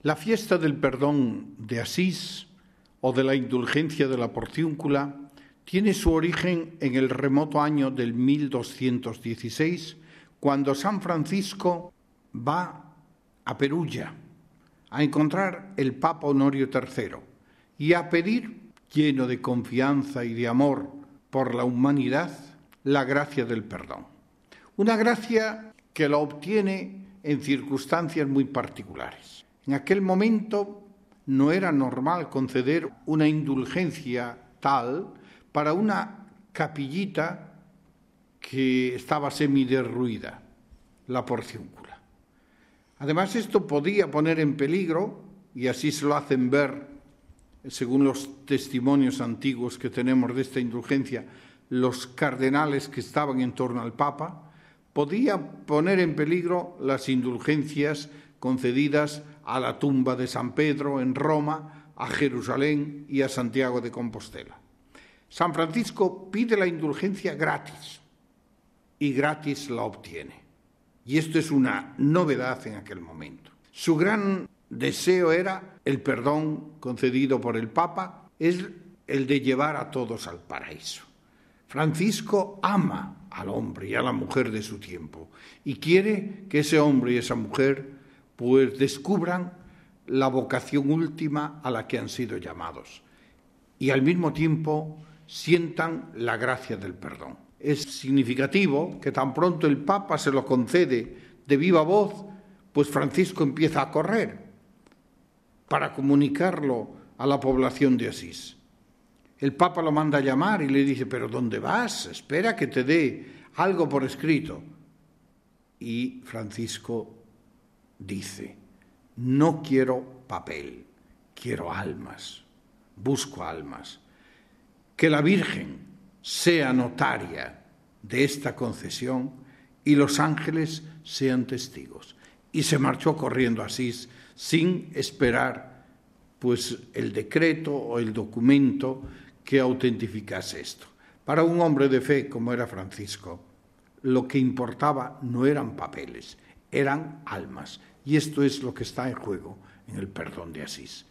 La fiesta del perdón de Asís o de la indulgencia de la Porciúncula tiene su origen en el remoto año del 1216, cuando San Francisco va a Perugia a encontrar el Papa Honorio III y a pedir, lleno de confianza y de amor por la humanidad, la gracia del perdón. Una gracia que la obtiene en circunstancias muy particulares. En aquel momento no era normal conceder una indulgencia tal para una capillita que estaba semiderruida, la Porciúncula. Además, esto podía poner en peligro, y así se lo hacen ver, según los testimonios antiguos que tenemos de esta indulgencia, los cardenales que estaban en torno al Papa, podía poner en peligro las indulgencias concedidas a la tumba de San Pedro en Roma, a Jerusalén y a Santiago de Compostela. San Francisco pide la indulgencia gratis y gratis la obtiene. Y esto es una novedad en aquel momento. Su gran deseo era el perdón concedido por el Papa, es el de llevar a todos al paraíso. Francisco ama al hombre y a la mujer de su tiempo y quiere que ese hombre y esa mujer pues descubran la vocación última a la que han sido llamados y al mismo tiempo sientan la gracia del perdón. Es significativo que tan pronto el Papa se lo concede de viva voz, pues Francisco empieza a correr para comunicarlo a la población de Asís. El Papa lo manda a llamar y le dice: ¿pero dónde vas? Espera que te dé algo por escrito. Y Francisco dice: no quiero papel, quiero almas, busco almas. Que la Virgen sea notaria de esta concesión y los ángeles sean testigos. Y se marchó corriendo a Asís sin esperar pues el decreto o el documento que autentificase esto. Para un hombre de fe como era Francisco, lo que importaba no eran papeles, eran almas. Y esto es lo que está en juego en el perdón de Asís.